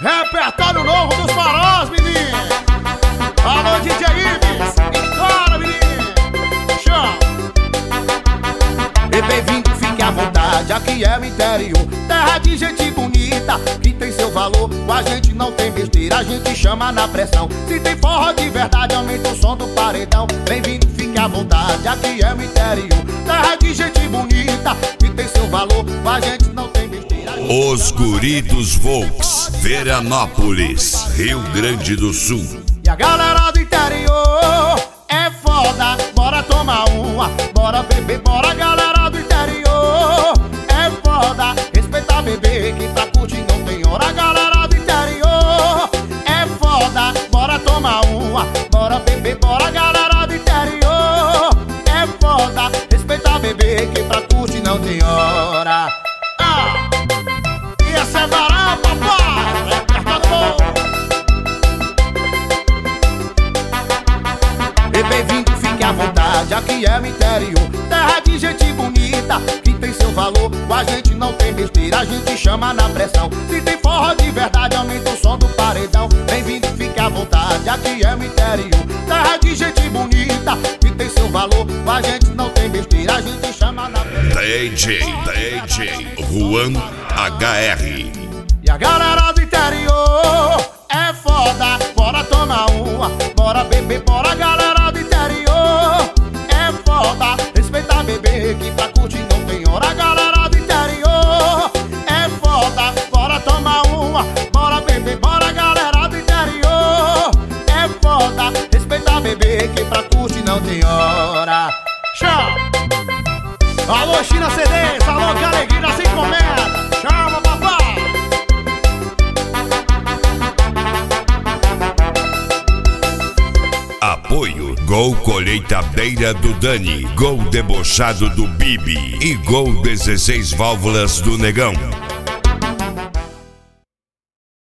Repertório novo dos farós, menino. Alô, DJ Ives, estoura, menino. Show. E bem-vindo, fique à vontade, aqui é o interior, terra de gente bonita, que tem seu valor. Com a gente não tem besteira, a gente chama na pressão. Se tem forró de verdade, aumenta o som do paredão. Bem-vindo, fique à vontade, aqui é o interior, terra de gente bonita, que tem seu valor. Com a gente não tem besteira. Os Guri dos Volks, Veranópolis, Rio Grande do Sul. E a galera do interior é foda, bora tomar uma, bora beber, bora galera do interior é foda, respeitar bebê, que pra curtir não tem hora. Galera do interior é foda, bora tomar uma, bora beber, bora galera do interior é foda, respeitar bebê, que pra curtir não tem hora. E essa é varão, papai, repertório bom. E bem-vindo, fique à vontade, aqui é o interior, terra de gente bonita, que tem seu valor. Com a gente não tem besteira, a gente chama na pressão. Se tem forró de verdade, aumenta o som do paredão. Bem-vindo, fique à vontade, aqui é o interior, terra de gente bonita, que tem seu valor. Com a gente não tem besteira, a gente chama na pressão. DJ Juan HR. E a galera do interior é foda, bora tomar uma, bora beber, bora galera do interior é foda, respeitar bebê, que pra curtir não tem hora. Galera do interior é foda, bora tomar uma, bora beber, bora galera do interior é foda, respeitar bebê, que pra curtir não tem hora. Show! Alô, China CDs, alô, que alegria sem encomenda. Chama, papai! Apoio: Gol Colheitadeira do Dani, Gol Debochado do Bibi e Gol 16 Válvulas do Negão.